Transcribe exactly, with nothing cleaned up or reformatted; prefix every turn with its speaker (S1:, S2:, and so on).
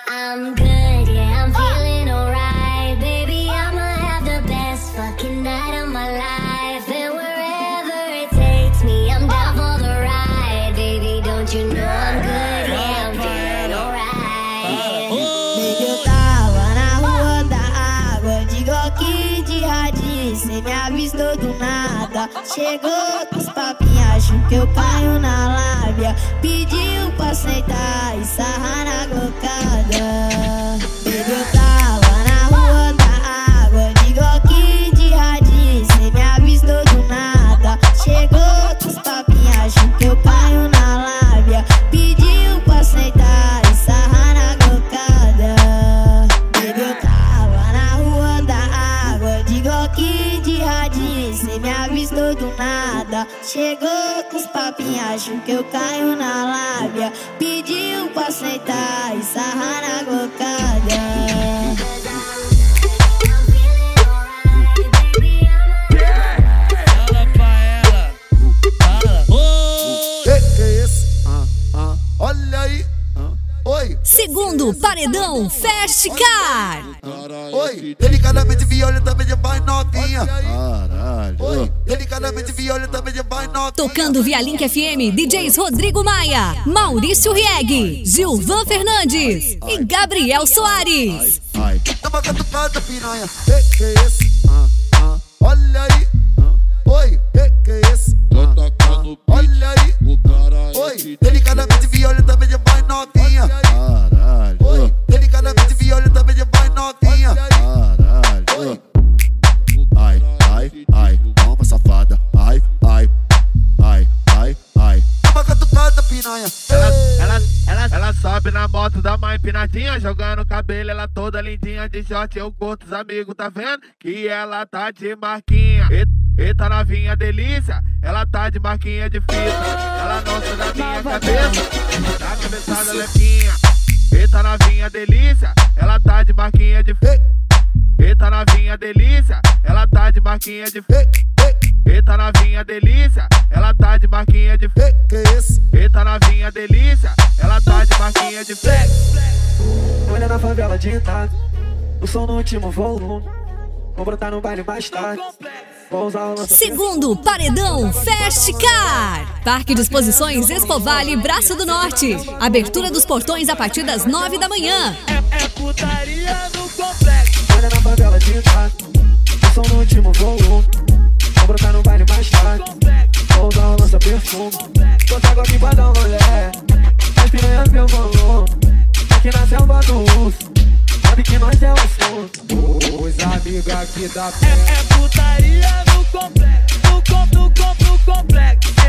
S1: I'm good, yeah, I'm feeling alright. Baby, I'ma have the best fucking night of my life. And wherever it takes me, I'm down for the ride. Baby, don't you know I'm good, yeah, I'm feeling alright.
S2: Baby, eu tava na rua da água, de Glock, de radinho, cê me avistou do nada. Chegou com os papinhos, acho que eu caio na lábia. Pediu pra sentar e sarrar na glocada. Baby, eu tava na rua da água, de Glock, de radinho, cê me avistou do nada. Chegou com os papinhos, acho que eu caio na lábia. Pediu pra sentar e sarrar na glocada. Baby, eu tava na rua da água, de Glock, de radinho, cê me avistou do nada. Chegou com os papinhos, acho que eu caio na lábia. Pediu pra sentar e sarrar na glocada.
S3: Fala pra ela, fala. Oi.
S4: Que que é isso? Ah, ah, olha aí. Ah, oi.
S5: Segundo paredão Fast Car.
S4: Oi. Delicadamente violenta, meia mais novinha.
S6: Caralho.
S4: Oi. Delicadamente violenta, meia mais novinha.
S5: Tocando via Link F M, D Js Rodrigo Maia, Maurício Rieg, Gilvan Fernandes e Gabriel Soares.
S6: Ai.
S4: Toma catucada, piranha. Que que é isso? Ah, ah, olha aí. Ah, oi. Que que é isso? Ah, ah, olha aí. Oi. Delicadamente violenta, meia mais novinha.
S6: Caralho.
S4: Oi. Delicadamente violenta, meia mais novinha.
S6: Caralho.
S4: Oi.
S6: Ai, ai, ai. Toma, safada. Ai, ai. Ai, ai, ai.
S4: Toma catucada, piranha.
S7: Ela, ela, ela, ela sobe na moto da mãe empinadinha, jogando cabelo, ela toda lindinha de short, eu curto os amigos, tá vendo? Que ela tá de marquinha. E, eita novinha delícia, ela tá de marquinha de fita. Ela não sai da minha cabeça, da cabeçada lepinha. Eita novinha delícia, ela tá de marquinha de fita. Eita novinha delícia, ela tá de marquinha de fita. Eita novinha delícia, ela tá de marquinha de flex.
S4: Que é isso?
S7: Eita novinha delícia, ela tá de marquinha de flex.
S8: Olha na favela de Itaca, o som no último volume. Vou brotar no baile mais tarde. Vou usar o lança.
S5: Segundo paredão Fast Car. Parque de Exposições Expo Vale, Braço do Norte. Abertura dos portões a partir das nove da manhã.
S3: É, é putaria no complexo.
S8: Olha na favela de Itaca, o som no último volume. Vou brotar no baile mais tarde. Vou usar o lança perfume. Tô água aqui pra dar um rolê. As piranhas meu volume. Aqui na selva do urso, sabe que nós é o assunto. Os amigos aqui da
S3: É, é putaria no complexo. No, com, no, com, no complexo.